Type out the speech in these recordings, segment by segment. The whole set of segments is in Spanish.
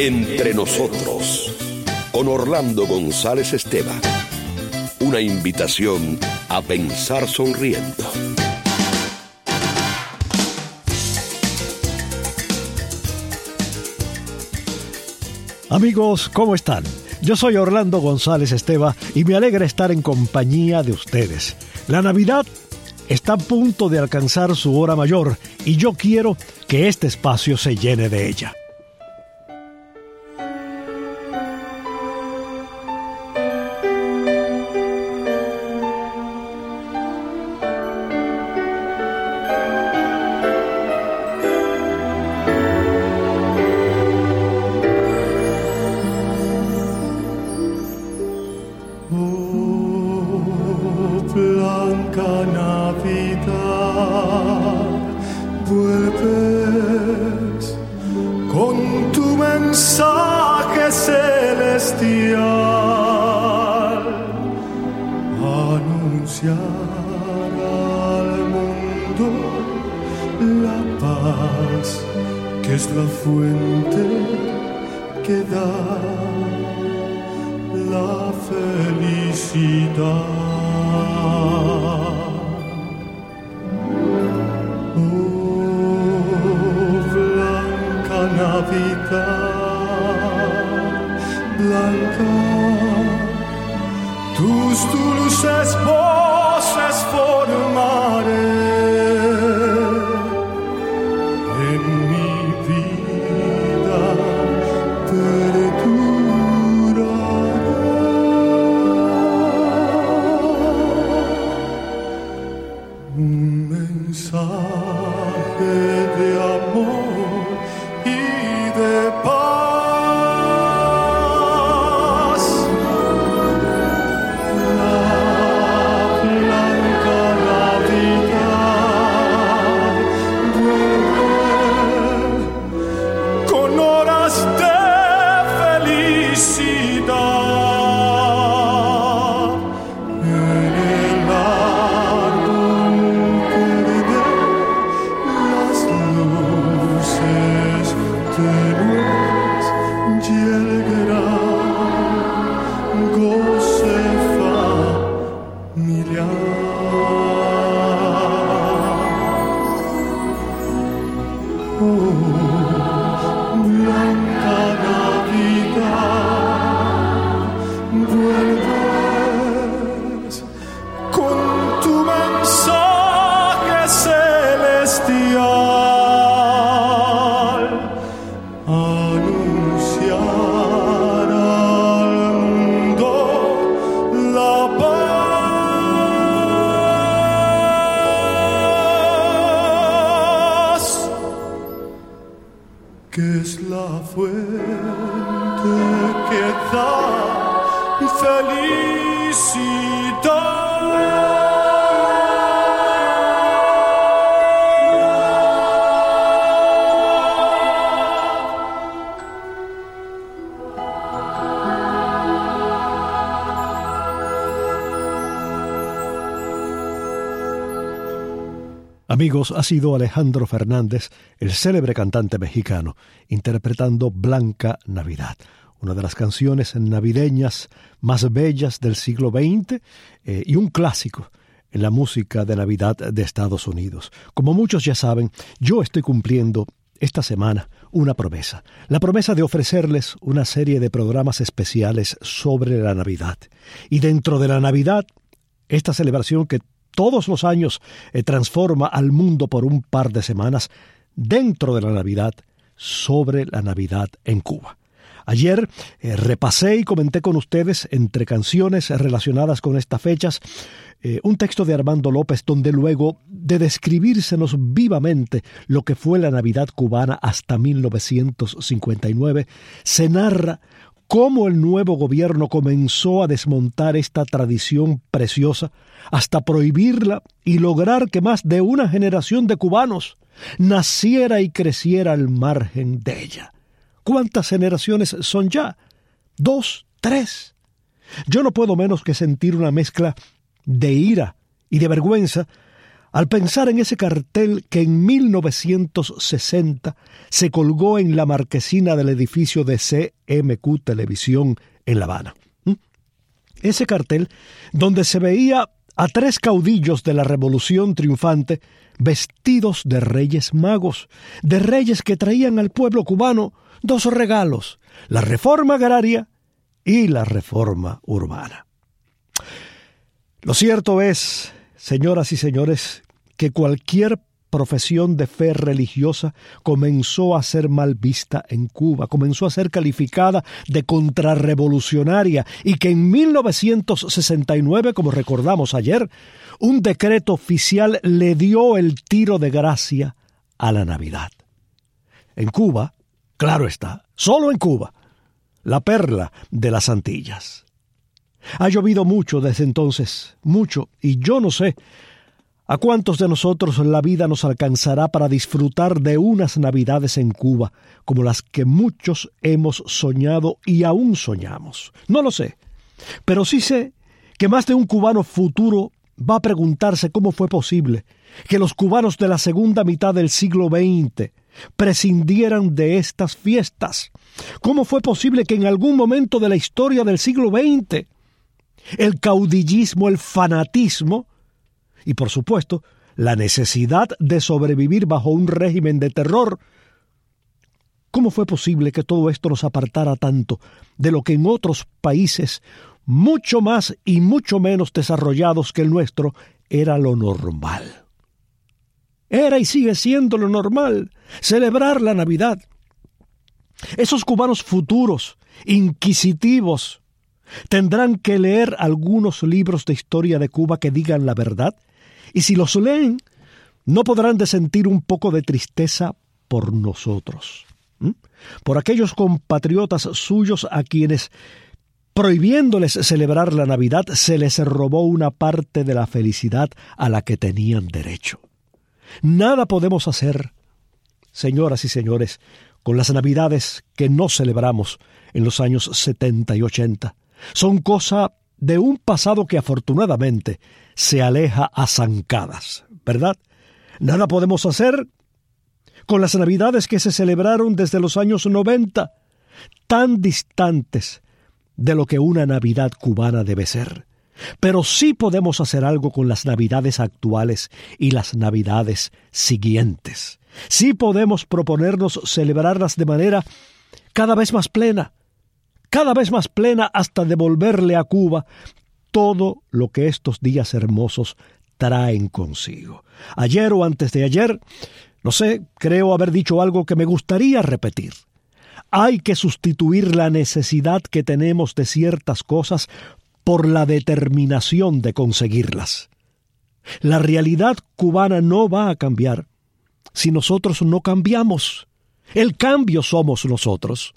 Entre nosotros, con Orlando González Esteban. Una invitación a pensar sonriendo. Amigos, ¿cómo están? Yo soy Orlando González Esteban y me alegra estar en compañía de ustedes. La Navidad está a punto de alcanzar su hora mayor y yo quiero que este espacio se llene de ella. Amigos, ha sido Alejandro Fernández, el célebre cantante mexicano, interpretando Blanca Navidad, una de las canciones navideñas más bellas del siglo XX y un clásico en la música de Navidad de Estados Unidos. Como muchos ya saben, yo estoy cumpliendo esta semana una promesa, la promesa de ofrecerles una serie de programas especiales sobre la Navidad. Y dentro de la Navidad, esta celebración que todos los años transforma al mundo por un par de semanas, dentro de la Navidad, sobre la Navidad en Cuba. Ayer repasé y comenté con ustedes, entre canciones relacionadas con estas fechas, un texto de Armando López donde luego de describírsenos vivamente lo que fue la Navidad cubana hasta 1959, se narra cómo el nuevo gobierno comenzó a desmontar esta tradición preciosa hasta prohibirla y lograr que más de una generación de cubanos naciera y creciera al margen de ella. ¿Cuántas generaciones son ya? 2, 3. Yo no puedo menos que sentir una mezcla de ira y de vergüenza al pensar en ese cartel que en 1960 se colgó en la marquesina del edificio de CMQ Televisión en La Habana. Ese cartel donde se veía a 3 caudillos de la Revolución Triunfante vestidos de reyes magos, de reyes que traían al pueblo cubano 2 regalos, la reforma agraria y la reforma urbana. Lo cierto es, señoras y señores, que cualquier profesión de fe religiosa comenzó a ser mal vista en Cuba, comenzó a ser calificada de contrarrevolucionaria y que en 1969, como recordamos ayer, un decreto oficial le dio el tiro de gracia a la Navidad. En Cuba, claro está, solo en Cuba, la perla de las Antillas. Ha llovido mucho desde entonces, mucho, y yo no sé ¿a cuántos de nosotros la vida nos alcanzará para disfrutar de unas Navidades en Cuba como las que muchos hemos soñado y aún soñamos? No lo sé, pero sí sé que más de un cubano futuro va a preguntarse cómo fue posible que los cubanos de la segunda mitad del siglo XX prescindieran de estas fiestas. ¿Cómo fue posible que en algún momento de la historia del siglo XX el caudillismo, el fanatismo y, por supuesto, la necesidad de sobrevivir bajo un régimen de terror, ¿cómo fue posible que todo esto nos apartara tanto de lo que en otros países mucho más y mucho menos desarrollados que el nuestro era lo normal? Era y sigue siendo lo normal celebrar la Navidad. Esos cubanos futuros, inquisitivos, tendrán que leer algunos libros de historia de Cuba que digan la verdad, y si los leen, no podrán de sentir un poco de tristeza por nosotros, por aquellos compatriotas suyos a quienes, prohibiéndoles celebrar la Navidad, se les robó una parte de la felicidad a la que tenían derecho. Nada podemos hacer, señoras y señores, con las Navidades que no celebramos en los años 70 y 80. Son cosa de un pasado que afortunadamente se aleja a zancadas, ¿verdad? Nada podemos hacer con las Navidades que se celebraron desde los años 90, tan distantes de lo que una Navidad cubana debe ser. Pero sí podemos hacer algo con las Navidades actuales y las Navidades siguientes. Sí podemos proponernos celebrarlas de manera cada vez más plena hasta devolverle a Cuba todo lo que estos días hermosos traen consigo. Ayer o antes de ayer, no sé, creo haber dicho algo que me gustaría repetir. Hay que sustituir la necesidad que tenemos de ciertas cosas por la determinación de conseguirlas. La realidad cubana no va a cambiar si nosotros no cambiamos. El cambio somos nosotros.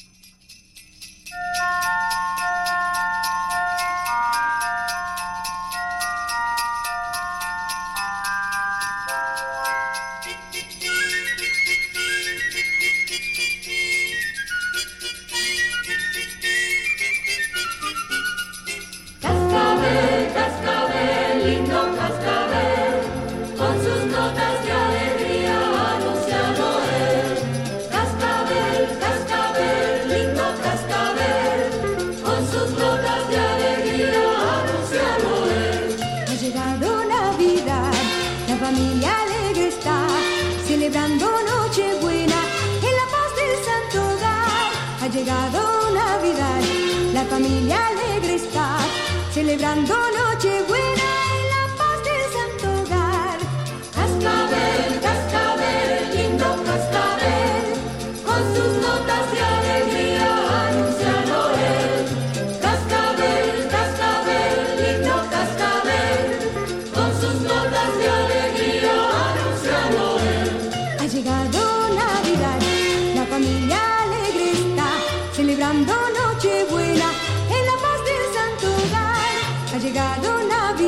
Celebrando Nochebuena en la paz del santo hogar. Cascabel, cascabel, lindo cascabel, con sus notas de alegría anuncia Noel. Cascabel, cascabel, lindo cascabel, con sus notas de alegría anuncia Noel. Ha llegado Navidad, la familia alegre está, celebrando Nochebuena en la paz del santo hogar. Ha llegado Navidad.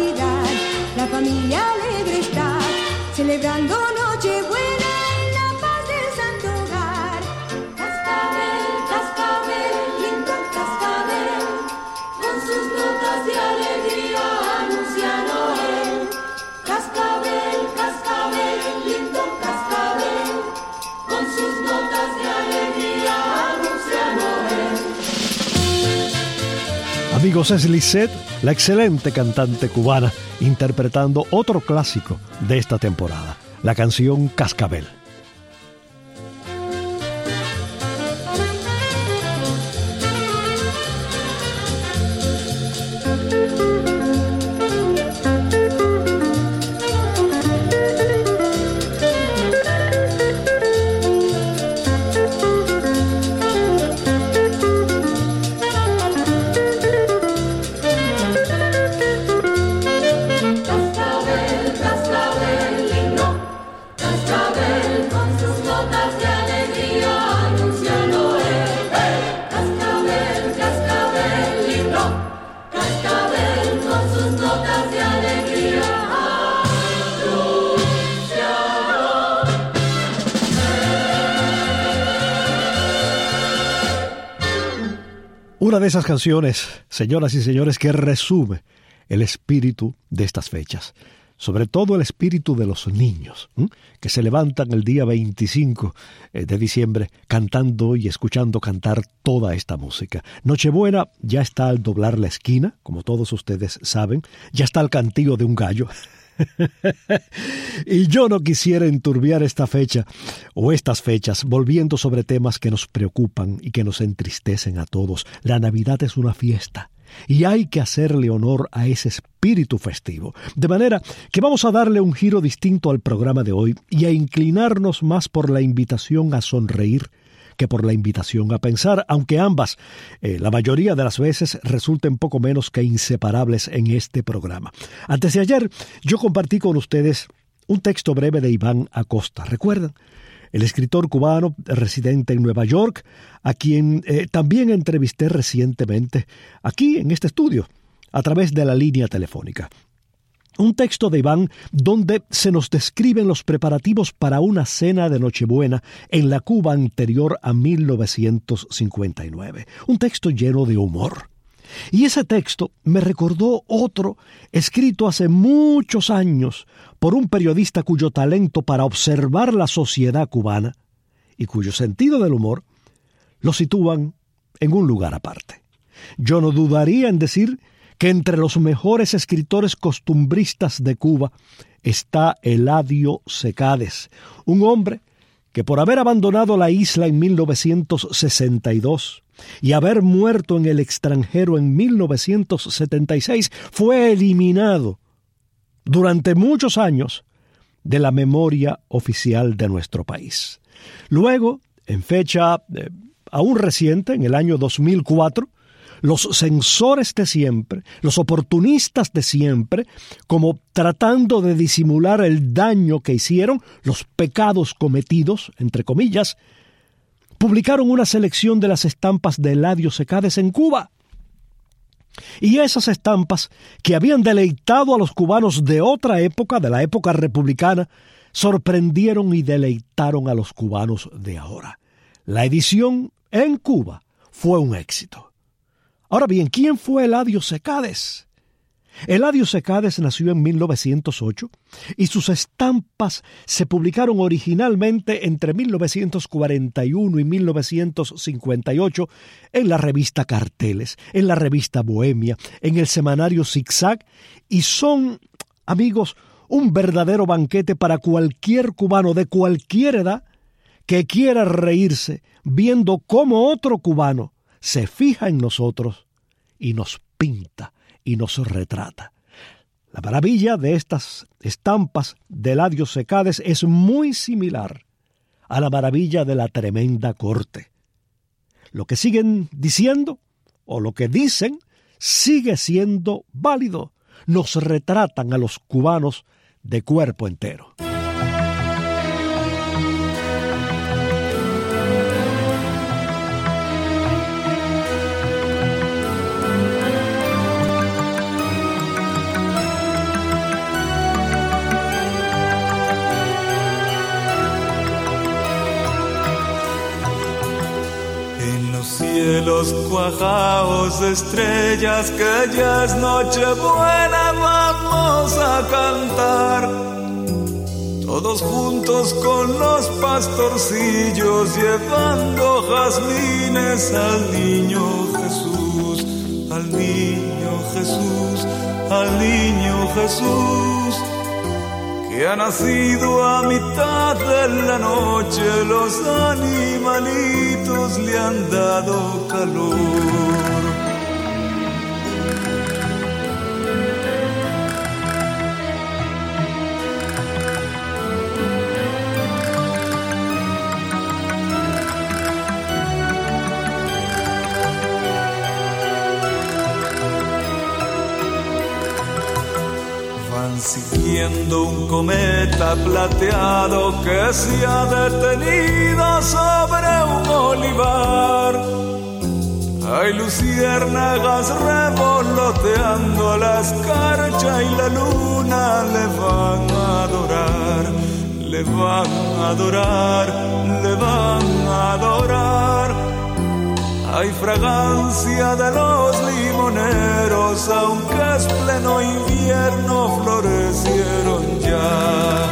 Amigos, es Lisette, la excelente cantante cubana, interpretando otro clásico de esta temporada, la canción Cascabel. Una de esas canciones, señoras y señores, que resume el espíritu de estas fechas, sobre todo el espíritu de los niños, que se levantan el día 25 de diciembre cantando y escuchando cantar toda esta música. Nochebuena ya está al doblar la esquina, como todos ustedes saben, ya está el cantillo de un gallo. Y yo no quisiera enturbiar esta fecha o estas fechas volviendo sobre temas que nos preocupan y que nos entristecen a todos. La Navidad es una fiesta y hay que hacerle honor a ese espíritu festivo. De manera que vamos a darle un giro distinto al programa de hoy y a inclinarnos más por la invitación a sonreír que por la invitación a pensar, aunque ambas, la mayoría de las veces, resulten poco menos que inseparables en este programa. Antes de ayer, yo compartí con ustedes un texto breve de Iván Acosta. ¿Recuerdan? El escritor cubano residente en Nueva York, a quien también entrevisté recientemente aquí en este estudio, a través de la línea telefónica. Un texto de Iván donde se nos describen los preparativos para una cena de Nochebuena en la Cuba anterior a 1959. Un texto lleno de humor. Y ese texto me recordó otro escrito hace muchos años por un periodista cuyo talento para observar la sociedad cubana y cuyo sentido del humor lo sitúan en un lugar aparte. Yo no dudaría en decir que entre los mejores escritores costumbristas de Cuba está Eladio Secades, un hombre que por haber abandonado la isla en 1962 y haber muerto en el extranjero en 1976, fue eliminado durante muchos años de la memoria oficial de nuestro país. Luego, en fecha aún reciente, en el año 2004, los censores de siempre, los oportunistas de siempre, como tratando de disimular el daño que hicieron, los pecados cometidos, entre comillas, publicaron una selección de las estampas de Eladio Secades en Cuba. Y esas estampas, que habían deleitado a los cubanos de otra época, de la época republicana, sorprendieron y deleitaron a los cubanos de ahora. La edición en Cuba fue un éxito. Ahora bien, ¿quién fue Eladio Secades? Eladio Secades nació en 1908 y sus estampas se publicaron originalmente entre 1941 y 1958 en la revista Carteles, en la revista Bohemia, en el semanario Zigzag, y son, amigos, un verdadero banquete para cualquier cubano de cualquier edad que quiera reírse viendo cómo otro cubano se fija en nosotros y nos pinta y nos retrata. La maravilla de estas estampas de Eladio Secades es muy similar a la maravilla de la Tremenda Corte. Lo que siguen diciendo, o lo que dicen, sigue siendo válido. Nos retratan a los cubanos de cuerpo entero. Cielos cuajados de estrellas, que ya es Nochebuena, vamos a cantar todos juntos con los pastorcillos, llevando jazmines al niño Jesús, al niño Jesús, que ha nacido a mitad de la noche, los animalitos le han dado calor. Siguiendo un cometa plateado que se ha detenido sobre un olivar. Hay luciérnagas revoloteando, la escarcha y la luna le van a adorar, le van a adorar, le van a adorar. Hay fragancia de los limoneros, aunque es pleno invierno, florecieron ya.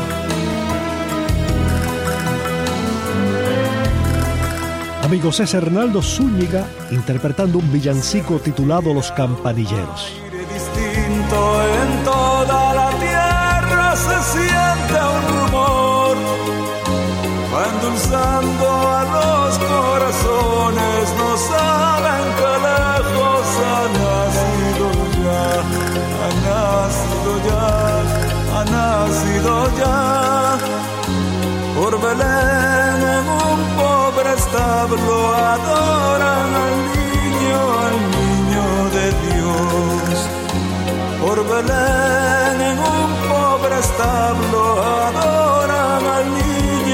Amigos, es Hernaldo Zúñiga interpretando un villancico titulado Los Campanilleros. Distinto en toda la tierra se siente un rumor, va endulzando a los corazones, no saben que lejos ha nacido ya, ha nacido ya, ha nacido ya. Por Belén en un pobre establo adoran al niño de Dios. Por Belén en un pobre establo adoran al niño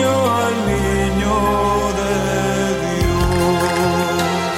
de Dios.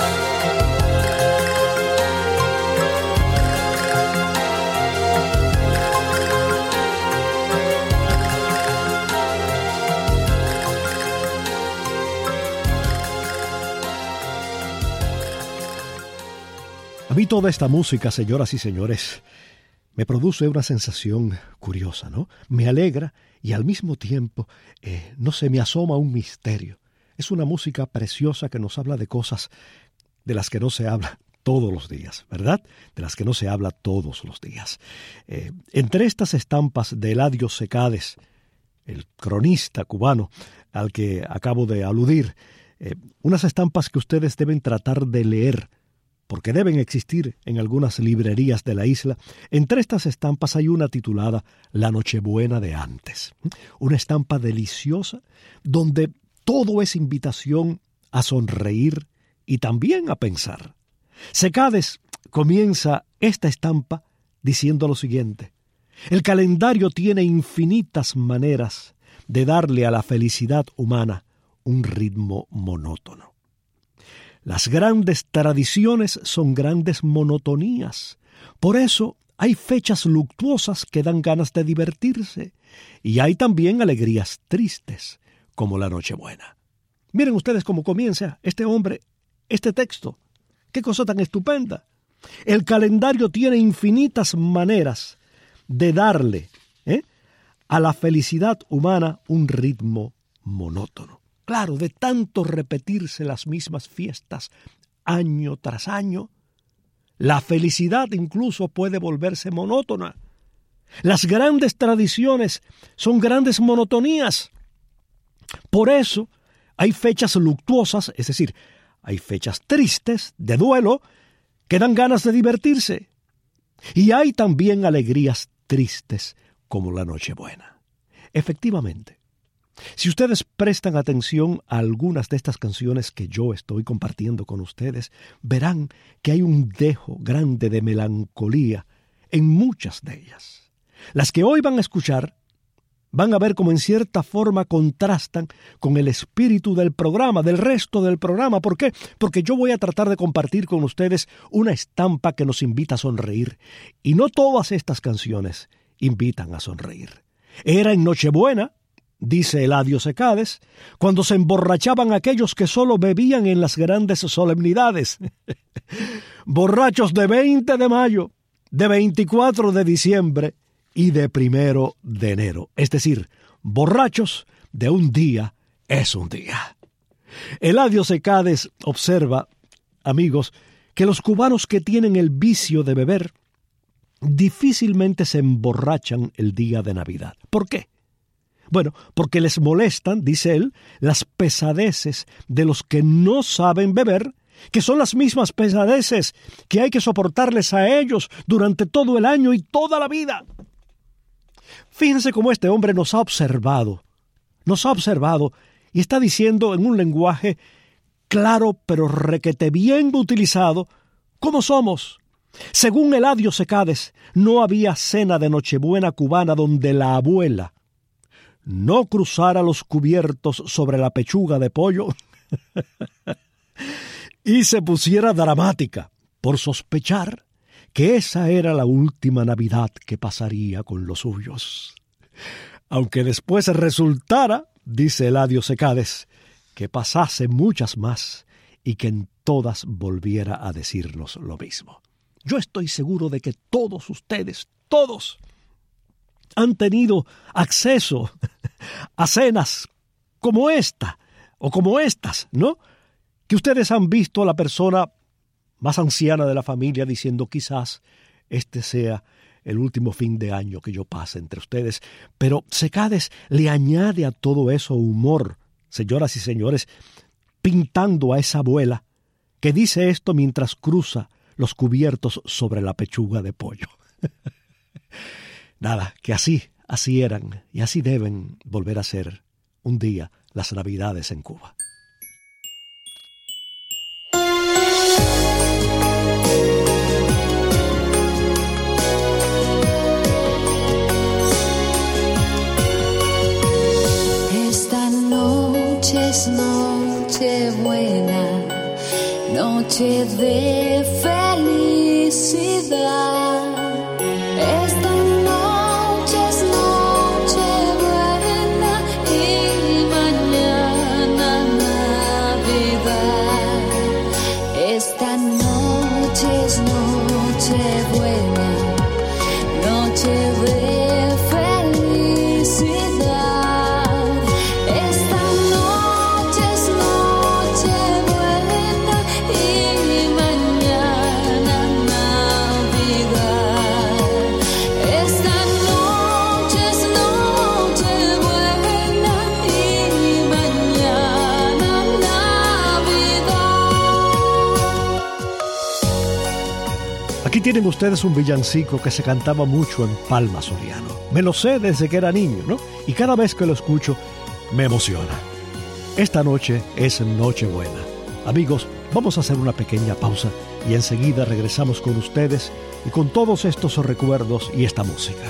A mí toda esta música, señoras y señores, me produce una sensación curiosa, ¿no? Me alegra y al mismo tiempo, no se me asoma un misterio. Es una música preciosa que nos habla de cosas de las que no se habla todos los días, ¿verdad? De las que no se habla todos los días. Entre estas estampas de Eladio Secades, el cronista cubano al que acabo de aludir, unas estampas que ustedes deben tratar de leer, porque deben existir en algunas librerías de la isla. Entre estas estampas hay una titulada La Nochebuena de antes. Una estampa deliciosa donde todo es invitación a sonreír y también a pensar. Secades comienza esta estampa diciendo lo siguiente: el calendario tiene infinitas maneras de darle a la felicidad humana un ritmo monótono. Las grandes tradiciones son grandes monotonías. Por eso hay fechas luctuosas que dan ganas de divertirse. Y hay también alegrías tristes, como la Nochebuena. Miren ustedes cómo comienza este hombre, este texto. ¡Qué cosa tan estupenda! El calendario tiene infinitas maneras de darle a la felicidad humana un ritmo monótono. Claro, de tanto repetirse las mismas fiestas año tras año, la felicidad incluso puede volverse monótona. Las grandes tradiciones son grandes monotonías. Por eso hay fechas luctuosas, es decir, hay fechas tristes, de duelo, que dan ganas de divertirse. Y hay también alegrías tristes, como la Nochebuena. Efectivamente, si ustedes prestan atención a algunas de estas canciones que yo estoy compartiendo con ustedes, verán que hay un dejo grande de melancolía en muchas de ellas. Las que hoy van a escuchar, van a ver cómo en cierta forma contrastan con el espíritu del programa, del resto del programa. ¿Por qué? Porque yo voy a tratar de compartir con ustedes una estampa que nos invita a sonreír. Y no todas estas canciones invitan a sonreír. Era en Nochebuena, dice Eladio Secades, cuando se emborrachaban aquellos que solo bebían en las grandes solemnidades. Borrachos de 20 de mayo, de 24 de diciembre y de 1 de enero. Es decir, borrachos de un día es un día. Eladio Secades observa, amigos, que los cubanos que tienen el vicio de beber difícilmente se emborrachan el día de Navidad. ¿Por qué? Bueno, porque les molestan, dice él, las pesadeces de los que no saben beber, que son las mismas pesadeces que hay que soportarles a ellos durante todo el año y toda la vida. Fíjense cómo este hombre nos ha observado y está diciendo en un lenguaje claro pero requete bien utilizado cómo somos. Según Eladio Secades, no había cena de Nochebuena cubana donde la abuela no cruzara los cubiertos sobre la pechuga de pollo y se pusiera dramática por sospechar que esa era la última Navidad que pasaría con los suyos. Aunque después resultara, dice Eladio Secades, que pasase muchas más y que en todas volviera a decirnos lo mismo. Yo estoy seguro de que todos ustedes, todos, han tenido acceso a cenas como esta o como estas, ¿no? Que ustedes han visto a la persona más anciana de la familia diciendo quizás este sea el último fin de año que yo pase entre ustedes. Pero Secades le añade a todo eso humor, señoras y señores, pintando a esa abuela que dice esto mientras cruza los cubiertos sobre la pechuga de pollo. Nada, que así eran y así deben volver a ser un día las Navidades en Cuba. Esta noche es noche buena, noche de felicidad. Esta noche es noche buena y mañana Navidad. Esta noche es noche buena, noche de felicidad. Esta noche es noche buena y mañana Navidad. Esta noche es noche buena y mañana Navidad. Aquí tienen ustedes un villancico que se cantaba mucho en Palma Soriano. Me lo sé desde que era niño, ¿no? Y cada vez que lo escucho me emociona. Esta noche es Nochebuena. Amigos, vamos a hacer una pequeña pausa y enseguida regresamos con ustedes y con todos estos recuerdos y esta música.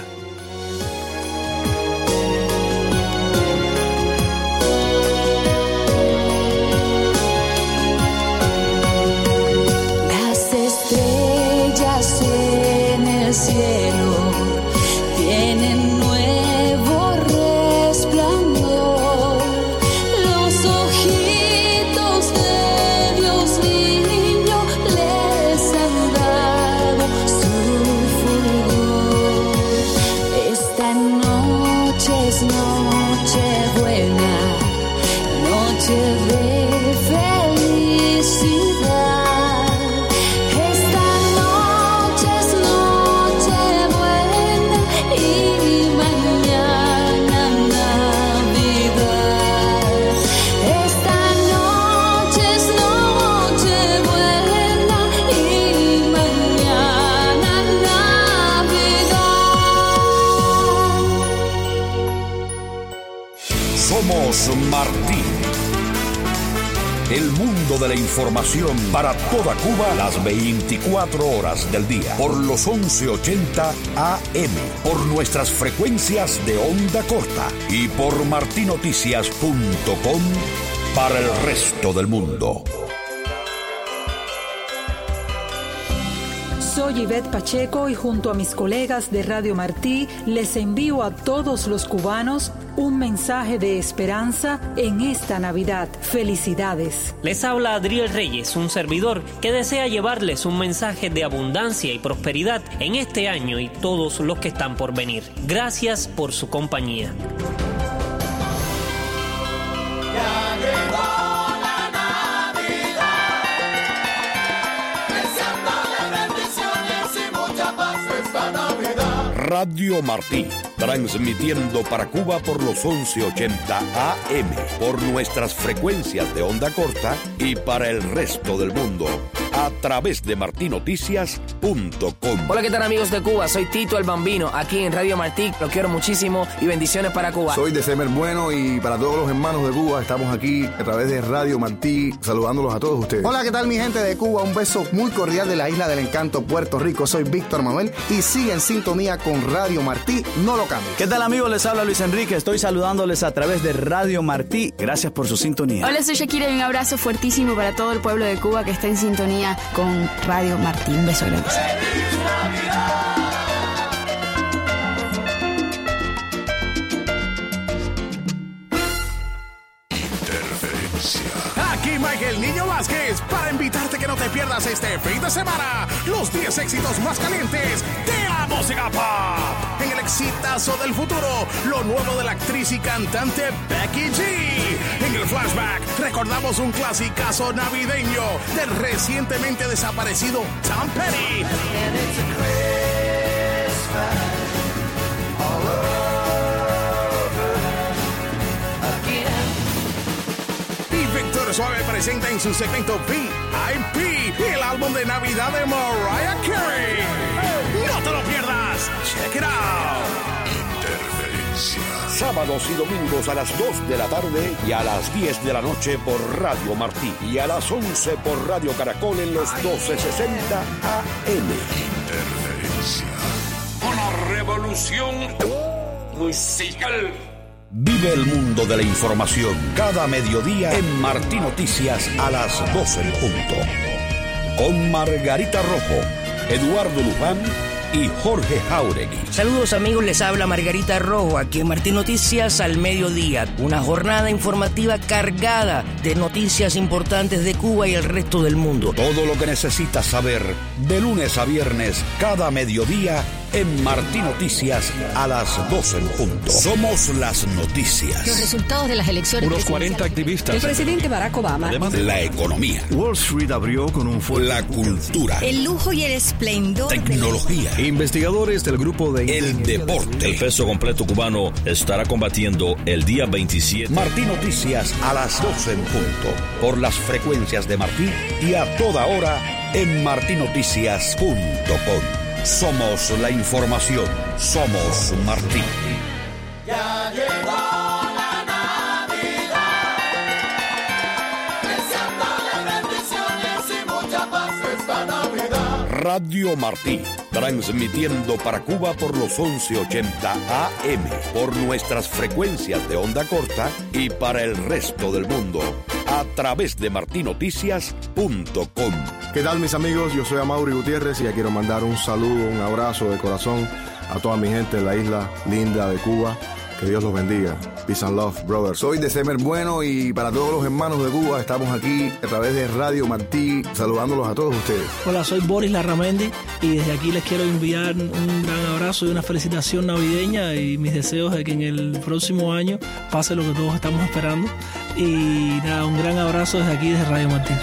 Las estrellas en el cielo tienen nuevo resplandor. Los ojitos de Dios niño les han dado su fulgor. Esta noche es noche buena, noche de felicidad. Esta noche es noche buena y mañana Navidad. Esta noche es noche buena y mañana Navidad. Somos Martí. El mundo de la información para toda Cuba las 24 horas del día. Por los 1180 AM. Por nuestras frecuencias de onda corta. Y por martinoticias.com para el resto del mundo. Soy Ivette Pacheco y junto a mis colegas de Radio Martí les envío a todos los cubanos un mensaje de esperanza en esta Navidad. Felicidades. Les habla Adriel Reyes, un servidor que desea llevarles un mensaje de abundancia y prosperidad en este año y todos los que están por venir. Gracias por su compañía. Ya llegó la Navidad, el Radio Martí, transmitiendo para Cuba por los 1180 AM, por nuestras frecuencias de onda corta y para el resto del mundo a través de martinoticias.com. Hola, ¿qué tal, amigos de Cuba? Soy Tito el Bambino, aquí en Radio Martí. Los quiero muchísimo y bendiciones para Cuba. Soy December Bueno y para todos los hermanos de Cuba estamos aquí a través de Radio Martí saludándolos a todos ustedes. Hola, ¿qué tal, mi gente de Cuba? Un beso muy cordial de la Isla del Encanto, Puerto Rico. Soy Víctor Manuel y sigue en sintonía con Radio Martí. No lo cambien. ¿Qué tal, amigos? Les habla Luis Enrique. Estoy saludándoles a través de Radio Martí. Gracias por su sintonía. Hola, soy Shakira y un abrazo fuertísimo para todo el pueblo de Cuba que está en sintonía con Radio Martí. Un beso grande. Aquí Mike el Niño Vázquez para invitarte que no te pierdas este fin de semana los 10 éxitos más calientes de la música pop. En el exitazo del futuro, lo nuevo de la actriz y cantante Becky G. En el flashback, recordamos un clasicazo navideño del recientemente desaparecido Tom Petty. Víctor Suave presenta en su segmento VIP el álbum de Navidad de Mariah Carey. ¡No te lo pierdas! ¡Check it out! Sábados y domingos a las 2 de la tarde y a las 10 de la noche por Radio Martí y a las 11 por Radio Caracol en los 1260 AM. Una revolución musical. Vive el mundo de la información cada mediodía en Martí Noticias a las 12 en punto. Con Margarita Rojo, Eduardo Luján y Jorge Jauregui. Saludos, amigos, les habla Margarita Rojo aquí en Martí Noticias al mediodía. Una jornada informativa cargada de noticias importantes de Cuba y el resto del mundo. Todo lo que necesitas saber de lunes a viernes cada mediodía en Martí Noticias a las 12 en punto. Somos las noticias. Los resultados de las elecciones. Unos 40 activistas. El presidente Barack Obama. Además, la economía. Wall Street abrió con un fuerte. La cultura. El lujo y el esplendor. Tecnología. Investigadores del grupo de... El deporte. El peso completo cubano estará combatiendo el día 27. Martí Noticias a las 12 en punto. Por las frecuencias de Martí y a toda hora en martinoticias.com. Somos la información. Somos Martí. Ya llegó la Navidad, deseándole bendiciones y mucha paz esta Navidad. Radio Martí, transmitiendo para Cuba por los 1180 AM, por nuestras frecuencias de onda corta y para el resto del mundo a través de martinoticias.com. ¿Qué tal, mis amigos? Yo soy Amaury Gutiérrez y quiero mandar un saludo, un abrazo de corazón a toda mi gente en la isla linda de Cuba. Que Dios los bendiga. Peace and love, brothers. Soy December Bueno y para todos los hermanos de Cuba estamos aquí a través de Radio Martí saludándolos a todos ustedes. Hola, soy Boris Larramendi y desde aquí les quiero enviar un gran abrazo y una felicitación navideña y mis deseos de que en el próximo año pase lo que todos estamos esperando. Y nada, un gran abrazo desde aquí, desde Radio Martí.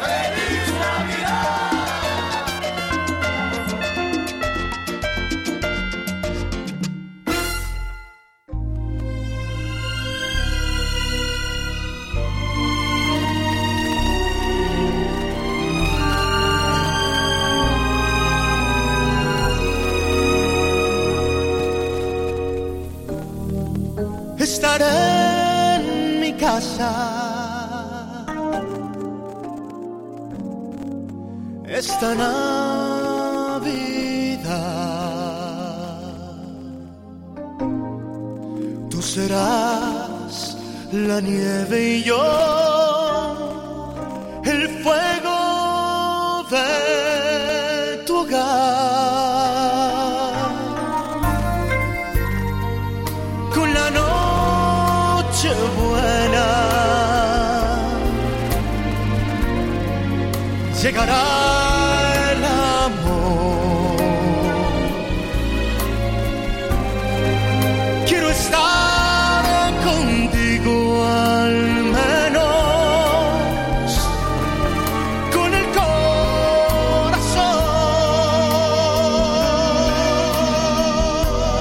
Estaré en mi casa esta Navidad. Tú serás la nieve y yo el fuego de tu hogar. Con la noche buena llegará el amor. Quiero estar contigo al menos con el corazón.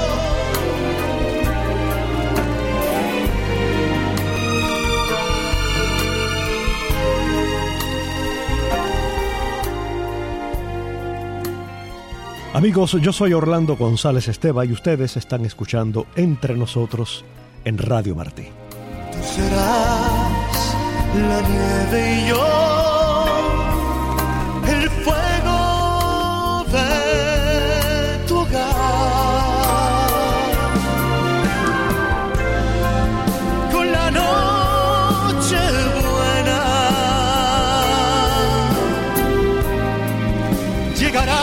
Amigos, yo soy Orlando González Esteva y ustedes están escuchando Entre Nosotros en Radio Martí. Tú serás la nieve y yo el fuego de tu hogar. Con la noche buena llegará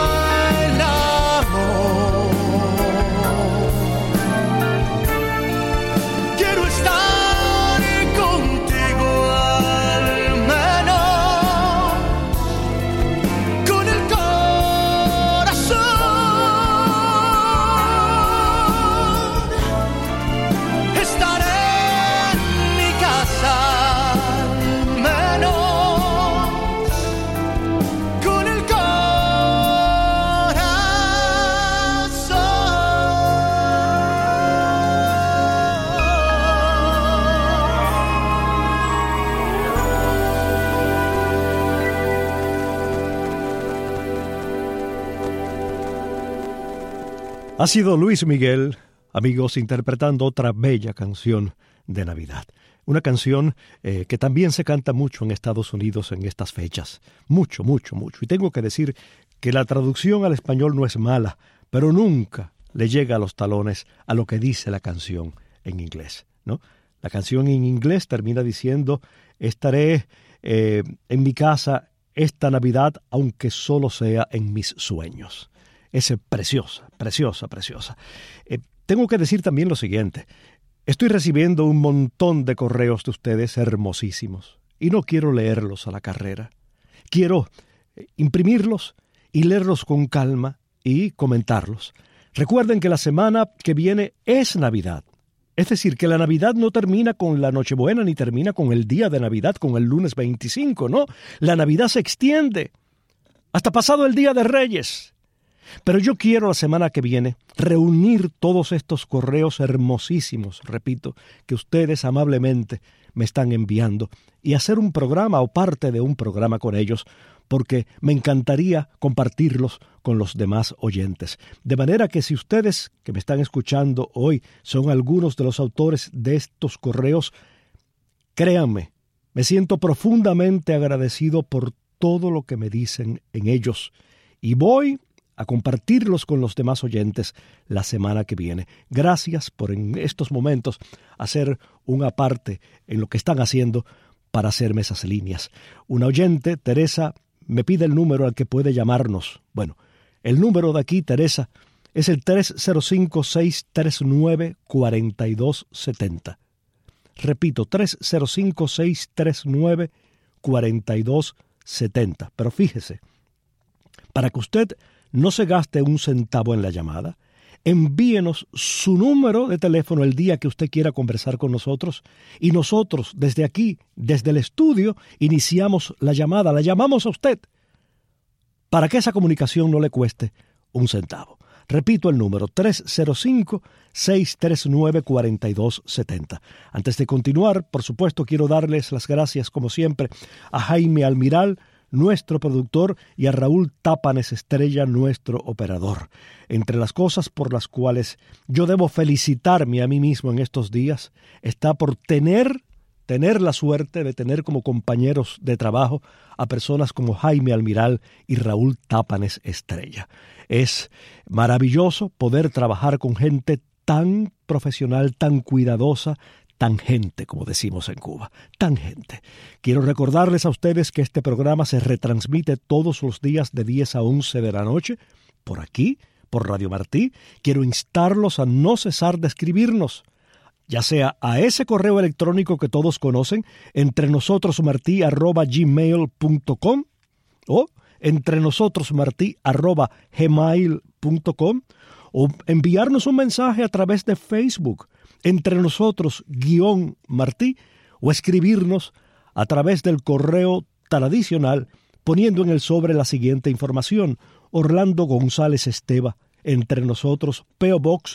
Ha sido Luis Miguel, amigos, interpretando otra bella canción de Navidad. Una canción que también se canta mucho en Estados Unidos en estas fechas. Mucho, mucho, mucho. Y tengo que decir que la traducción al español no es mala, pero nunca le llega a los talones a lo que dice la canción en inglés, ¿no? La canción en inglés termina diciendo: estaré en mi casa esta Navidad, aunque solo sea en mis sueños. Es preciosa, preciosa, preciosa. Tengo que decir también lo siguiente. Estoy recibiendo un montón de correos de ustedes hermosísimos y no quiero leerlos a la carrera. Quiero imprimirlos y leerlos con calma y comentarlos. Recuerden que la semana que viene es Navidad. Es decir, que la Navidad no termina con la Nochebuena ni termina con el día de Navidad, con el lunes 25, no. La Navidad se extiende hasta pasado el Día de Reyes. Pero yo quiero la semana que viene reunir todos estos correos hermosísimos, repito, que ustedes amablemente me están enviando y hacer un programa o parte de un programa con ellos, porque me encantaría compartirlos con los demás oyentes. De manera que si ustedes que me están escuchando hoy son algunos de los autores de estos correos, créanme, me siento profundamente agradecido por todo lo que me dicen en ellos y voy a compartirlos con los demás oyentes la semana que viene. Gracias por en estos momentos hacer una parte en lo que están haciendo para hacerme esas líneas. Una oyente, Teresa, me pide el número al que puede llamarnos. Bueno, el número de aquí, Teresa, es el 305-639-4270. Repito, 305-639-4270. Pero fíjese, para que usted no se gaste un centavo en la llamada, envíenos su número de teléfono el día que usted quiera conversar con nosotros y nosotros desde aquí, desde el estudio, iniciamos la llamada, la llamamos a usted para que esa comunicación no le cueste un centavo. Repito el número, 305-639-4270. Antes de continuar, por supuesto, quiero darles las gracias, como siempre, a Jaime Almiral, nuestro productor, y a Raúl Tápanes Estrella, nuestro operador. Entre las cosas por las cuales yo debo felicitarme a mí mismo en estos días, está por tener la suerte de tener como compañeros de trabajo a personas como Jaime Almiral y Raúl Tápanes Estrella. Es maravilloso poder trabajar con gente tan profesional, tan cuidadosa, tangente, como decimos en Cuba, tangente. Quiero recordarles a ustedes que este programa se retransmite todos los días de 10 a 11 de la noche, por aquí, por Radio Martí. Quiero instarlos a no cesar de escribirnos, ya sea a ese correo electrónico que todos conocen, entrenosotrosmarti@gmail.com o entrenosotrosmarti@gmail.com o enviarnos un mensaje a través de Facebook, Entre Nosotros-Martí, o escribirnos a través del correo tradicional poniendo en el sobre la siguiente información: Orlando González Esteva, Entre Nosotros, P.O. Box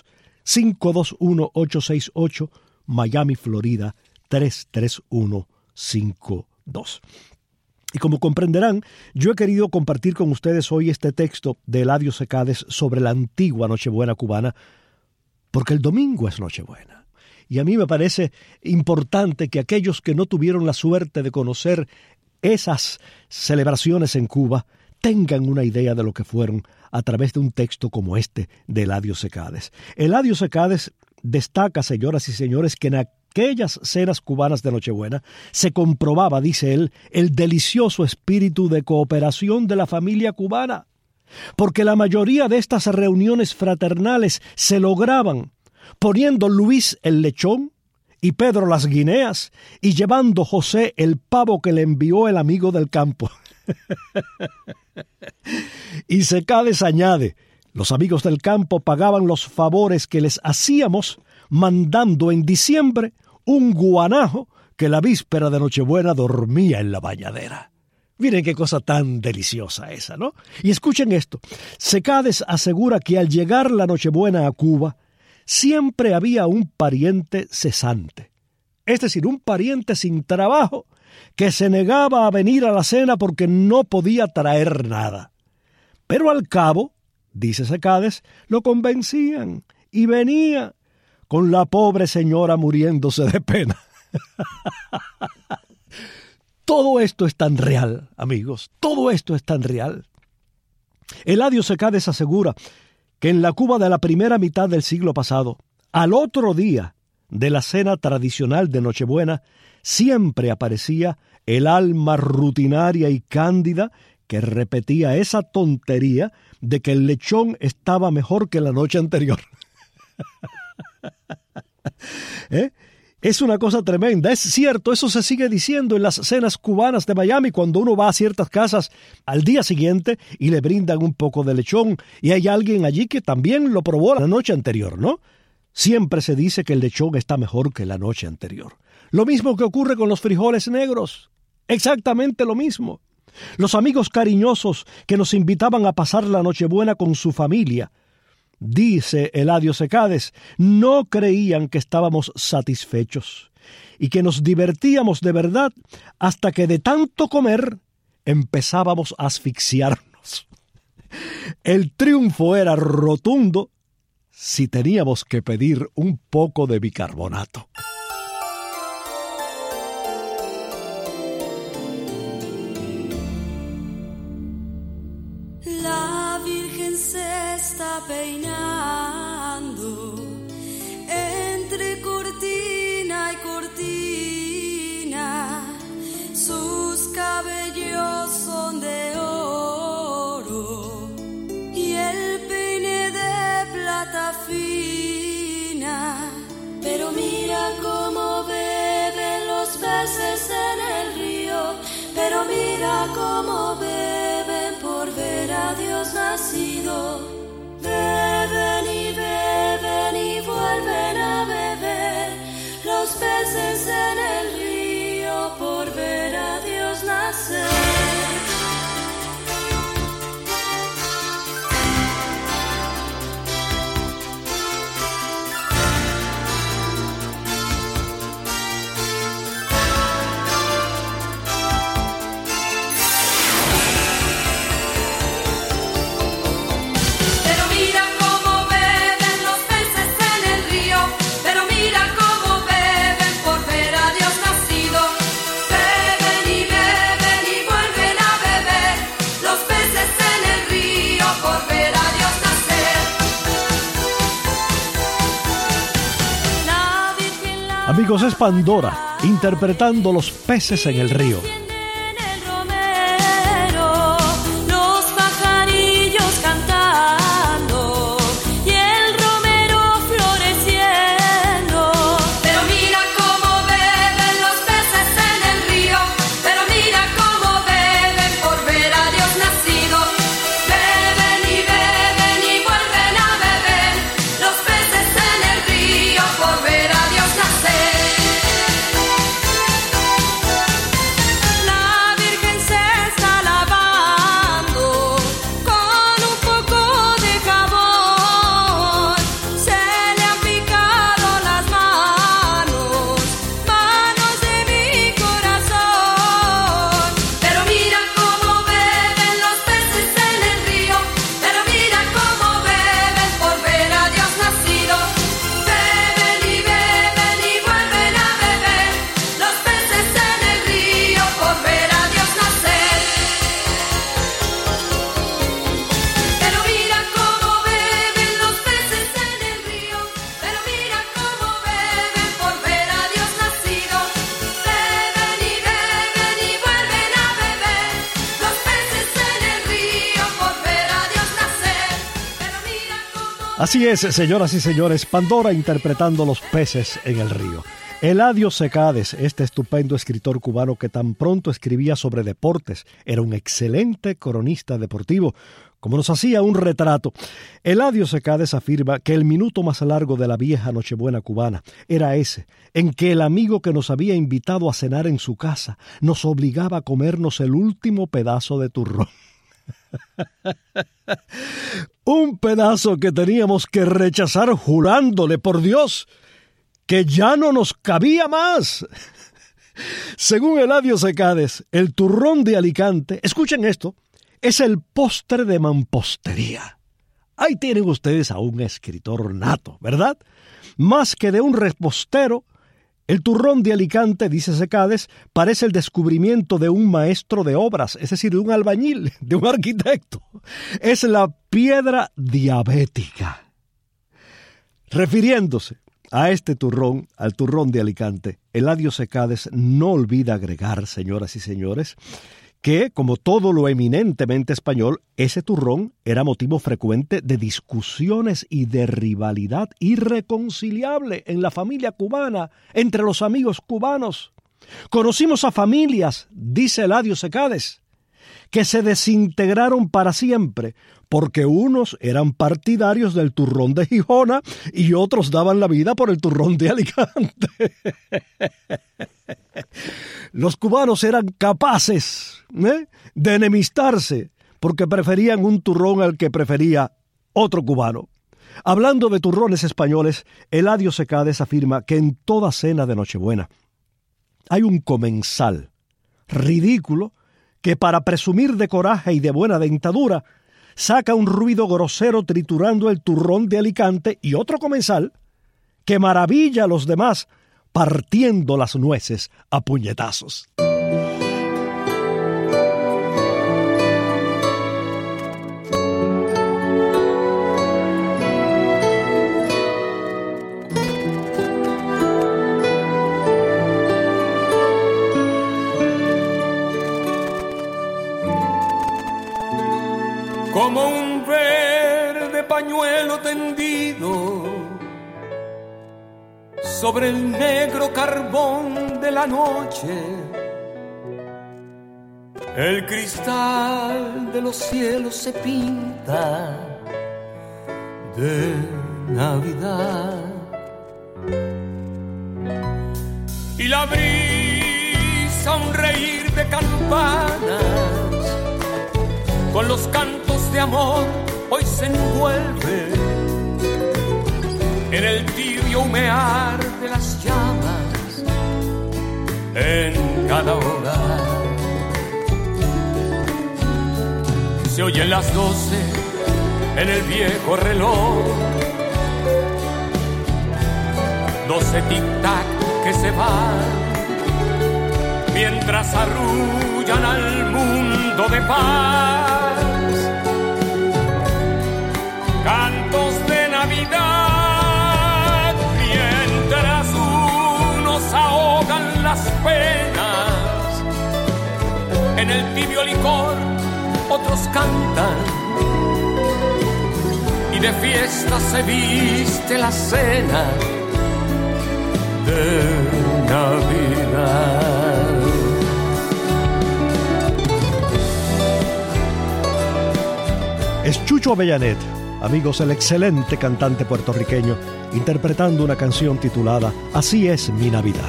521868, Miami, Florida 33152. Y como comprenderán, yo he querido compartir con ustedes hoy este texto de Eladio Secades sobre la antigua Nochebuena cubana, porque el domingo es Nochebuena. Y a mí me parece importante que aquellos que no tuvieron la suerte de conocer esas celebraciones en Cuba tengan una idea de lo que fueron a través de un texto como este de Eladio Secades. Eladio Secades destaca, señoras y señores, que en aquellas cenas cubanas de Nochebuena se comprobaba, dice él, el delicioso espíritu de cooperación de la familia cubana, porque la mayoría de estas reuniones fraternales se lograban poniendo Luis el lechón y Pedro las guineas y llevando José el pavo que le envió el amigo del campo. Y Secades añade, los amigos del campo pagaban los favores que les hacíamos mandando en diciembre un guanajo que la víspera de Nochebuena dormía en la bañadera. Miren qué cosa tan deliciosa esa, ¿no? Y escuchen esto. Secades asegura que al llegar la Nochebuena a Cuba, siempre había un pariente cesante. Es decir, un pariente sin trabajo que se negaba a venir a la cena porque no podía traer nada. Pero al cabo, dice Secades, lo convencían y venía, con la pobre señora muriéndose de pena. Todo esto es tan real, amigos, todo esto es tan real. Eladio Secades asegura que en la Cuba de la primera mitad del siglo pasado, al otro día de la cena tradicional de Nochebuena, siempre aparecía el alma rutinaria y cándida que repetía esa tontería de que el lechón estaba mejor que la noche anterior. Es una cosa tremenda, es cierto, eso se sigue diciendo en las cenas cubanas de Miami cuando uno va a ciertas casas al día siguiente y le brindan un poco de lechón y hay alguien allí que también lo probó la noche anterior, ¿no? Siempre se dice que el lechón está mejor que la noche anterior. Lo mismo que ocurre con los frijoles negros, exactamente lo mismo. Los amigos cariñosos que nos invitaban a pasar la Nochebuena con su familia, dice Eladio Secades, no creían que estábamos satisfechos y que nos divertíamos de verdad hasta que de tanto comer empezábamos a asfixiarnos. El triunfo era rotundo si teníamos que pedir un poco de bicarbonato. La Virgen se está peinando entre cortina y cortina, sus cabellos son de oro y el peine de plata fina, pero mira cómo beben los peces en el río, pero mira cómo beben por ver a Dios nacido. Beben y vuelven a beber los peces en el río por ver a Dios nacer. Amigos, es Pandora interpretando Los peces en el río. Los pajarillos cantando y el romero floreciendo. Pero mira cómo beben los peces en el río, pero mira cómo beben por ver a Dios nacido. Beben y vuelven a beber los peces en el río por ver a Dios nacer. Así es, señoras y señores, Pandora interpretando Los peces en el río. Eladio Secades, este estupendo escritor cubano que tan pronto escribía sobre deportes, era un excelente cronista deportivo, como nos hacía un retrato. Eladio Secades afirma que el minuto más largo de la vieja Nochebuena cubana era ese, en que el amigo que nos había invitado a cenar en su casa nos obligaba a comernos el último pedazo de turrón. Un pedazo que teníamos que rechazar jurándole por Dios que ya no nos cabía más. Según Eladio Secades, el turrón de Alicante, escuchen esto, es el postre de mampostería. Ahí tienen ustedes a un escritor nato, ¿verdad? Más que de un repostero, el turrón de Alicante, dice Secades, parece el descubrimiento de un maestro de obras, es decir, de un albañil, de un arquitecto. Es la piedra diabética. Refiriéndose a este turrón, al turrón de Alicante, Eladio Secades no olvida agregar, señoras y señores, que, como todo lo eminentemente español, ese turrón era motivo frecuente de discusiones y de rivalidad irreconciliable en la familia cubana, entre los amigos cubanos. Conocimos a familias, dice Eladio Secades, que se desintegraron para siempre, porque unos eran partidarios del turrón de Gijona y otros daban la vida por el turrón de Alicante. Los cubanos eran capaces de enemistarse porque preferían un turrón al que prefería otro cubano. Hablando de turrones españoles, Eladio Secades afirma que en toda cena de Nochebuena hay un comensal ridículo que para presumir de coraje y de buena dentadura saca un ruido grosero triturando el turrón de Alicante, y otro comensal que maravilla a los demás partiendo las nueces a puñetazos. Como un verde pañuelo tendido sobre el negro carbón de la noche, el cristal de los cielos se pinta de Navidad y la brisa, un reír de campanas, con los cantos de amor hoy se envuelve en el tibio humear de las llamas en cada hogar. Se oyen las 12 en el viejo reloj, 12 tic-tac que se van mientras arrullan al mundo de paz. Cantos de Navidad, mientras unos ahogan las penas en el tibio licor, otros cantan y de fiesta se viste la cena de Navidad. Es Chucho Avellanet, amigos, el excelente cantante puertorriqueño, interpretando una canción titulada Así es mi Navidad.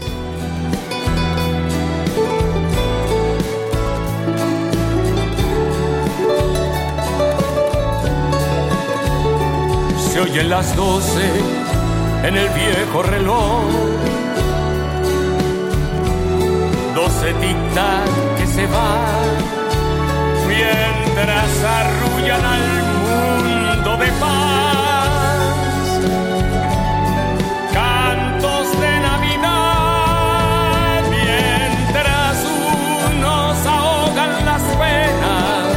Se oyen las 12 en el viejo reloj, 12 tic-tac que se van mientras arrullan al mundo de paz. Cantos de Navidad, mientras unos ahogan las penas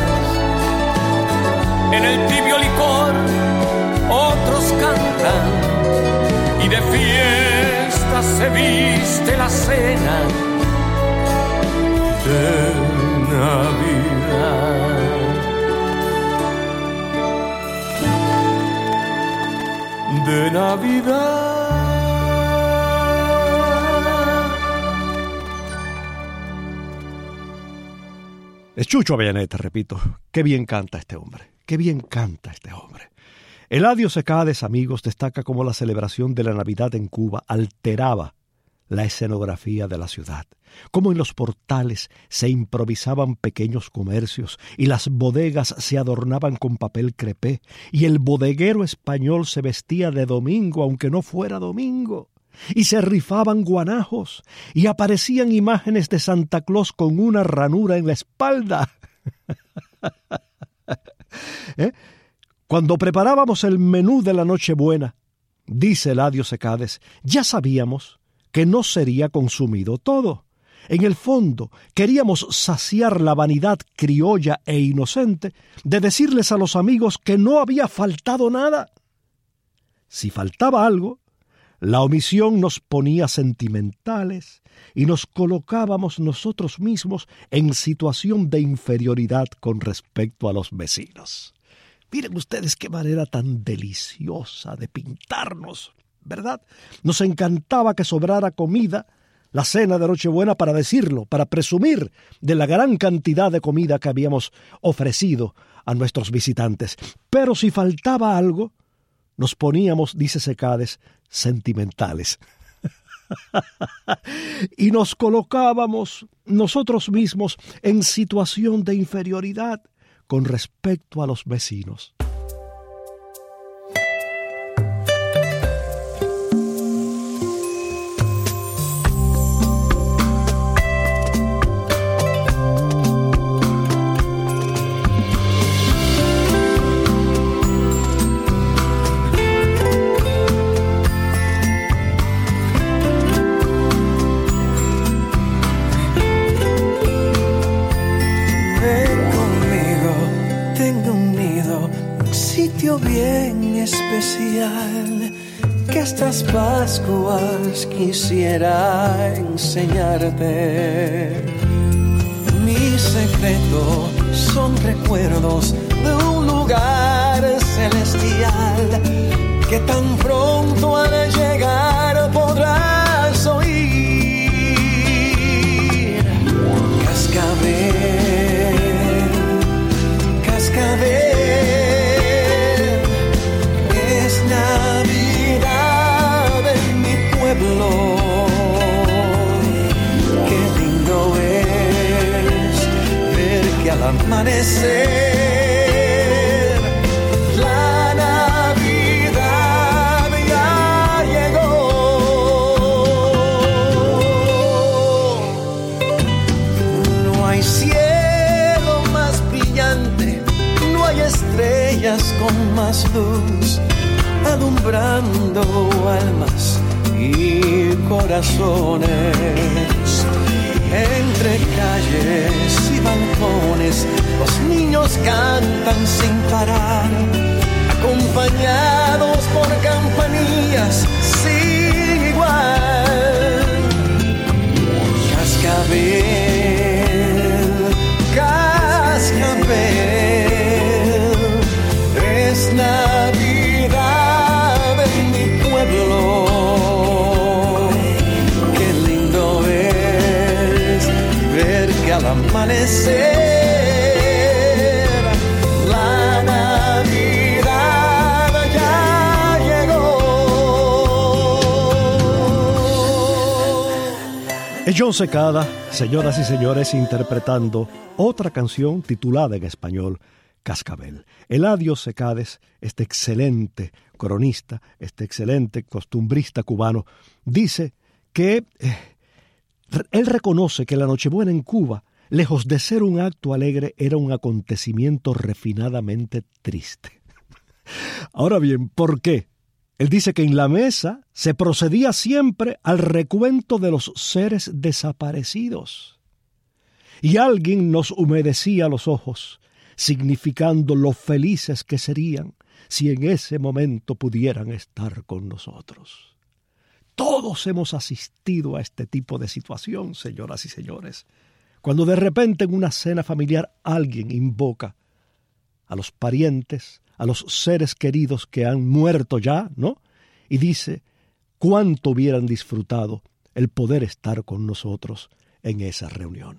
en el tibio licor, otros cantan y de fiesta se viste la cena de Navidad. Navidad. Es Chucho Avellaneda, repito. Qué bien canta este hombre. Qué bien canta este hombre. Eladio Secades, amigos, destaca cómo la celebración de la Navidad en Cuba alteraba la escenografía de la ciudad, cómo en los portales se improvisaban pequeños comercios y las bodegas se adornaban con papel crepé y el bodeguero español se vestía de domingo aunque no fuera domingo. Y se rifaban guanajos, y aparecían imágenes de Santa Claus con una ranura en la espalda. Cuando preparábamos el menú de la Nochebuena, dice Eladio Secades, ya sabíamos que no sería consumido todo. En el fondo, queríamos saciar la vanidad criolla e inocente de decirles a los amigos que no había faltado nada. Si faltaba algo, la omisión nos ponía sentimentales y nos colocábamos nosotros mismos en situación de inferioridad con respecto a los vecinos. Miren ustedes qué manera tan deliciosa de pintarnos, ¿verdad? Nos encantaba que sobrara comida, la cena de Nochebuena, para decirlo, para presumir de la gran cantidad de comida que habíamos ofrecido a nuestros visitantes. Pero si faltaba algo, nos poníamos, dice Secades, sentimentales. Y nos colocábamos nosotros mismos en situación de inferioridad con respecto a los vecinos. Bien especial que estas Pascuas quisiera enseñarte. Mi secreto son recuerdos de un lugar celestial que tan pronto ha de llegar podrás oír. Cascabel, cascabel, qué lindo es ver que al amanecer la Navidad ya llegó. No hay cielo más brillante, no hay estrellas con más luz, alumbrando almas y corazones. Entre calles y balcones los niños cantan sin parar, acompañados por campanillas sin igual. Cascabel, cascabel, es Navidad en mi pueblo. Al amanecer la Navidad ya llegó. Es John Secada, señoras y señores, interpretando otra canción titulada en español Cascabel. Eladio Secades, este excelente cronista, este excelente costumbrista cubano, dice que él reconoce que la Nochebuena en Cuba, lejos de ser un acto alegre, era un acontecimiento refinadamente triste. Ahora bien, ¿por qué? Él dice que en la mesa se procedía siempre al recuento de los seres desaparecidos. Y alguien nos humedecía los ojos, significando lo felices que serían si en ese momento pudieran estar con nosotros. Todos hemos asistido a este tipo de situación, señoras y señores. Cuando de repente en una cena familiar alguien invoca a los parientes, a los seres queridos que han muerto ya, ¿no? y dice cuánto hubieran disfrutado el poder estar con nosotros en esa reunión.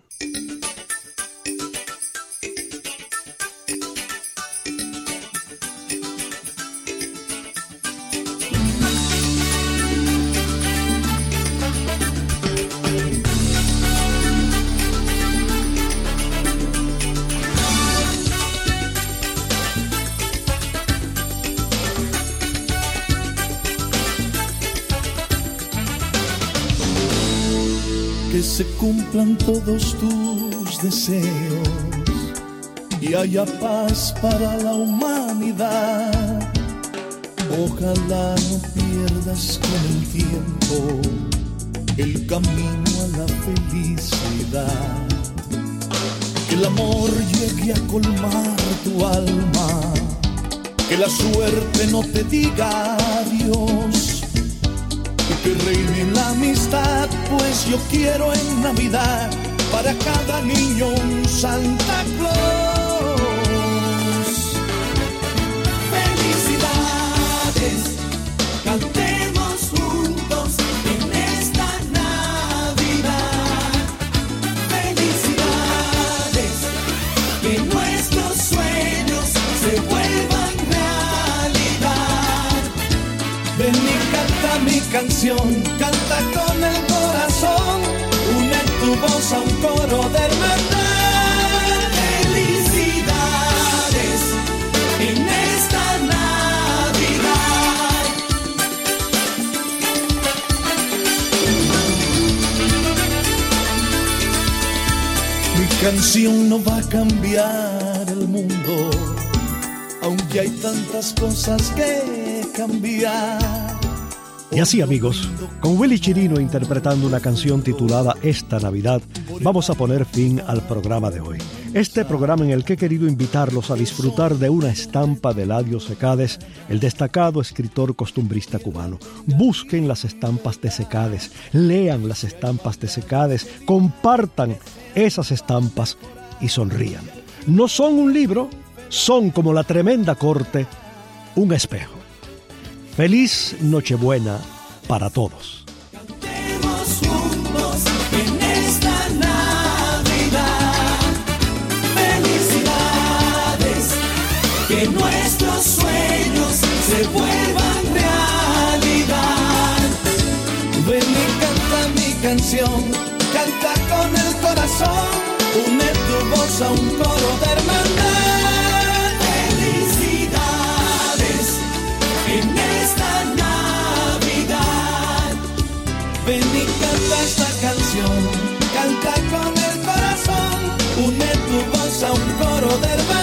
Que se cumplan todos tus deseos y haya paz para la humanidad. Ojalá no pierdas con el tiempo el camino a la felicidad. Que el amor llegue a colmar tu alma, que la suerte no te diga adiós. Que reine la amistad, pues yo quiero en Navidad para cada niño un Santa Claus. Felicidades, cantemos juntos en esta Navidad. Felicidades, que nuestros sueños se vuelvan realidad. Ven y canta mi canción, canta con el corazón, une tu voz a un coro de hermandad. Felicidades en esta Navidad. Mi canción no va a cambiar el mundo, aunque hay tantas cosas que cambiar. Y así, amigos, con Willy Chirino interpretando una canción titulada Esta Navidad, vamos a poner fin al programa de hoy. Este programa en el que he querido invitarlos a disfrutar de una estampa de Eladio Secades, el destacado escritor costumbrista cubano. Busquen las estampas de Secades, lean las estampas de Secades, compartan esas estampas y sonrían. No son un libro, son como la tremenda corte, un espejo. Feliz Nochebuena para todos. Cantemos juntos en esta Navidad. Felicidades, que nuestros sueños se vuelvan realidad. Ven y canta mi canción, canta con el corazón, une tu voz a un coro de hermandad. Felicidades en esta Navidad. Ven y canta esta canción, canta con el corazón, une tu voz a un coro de hermandad.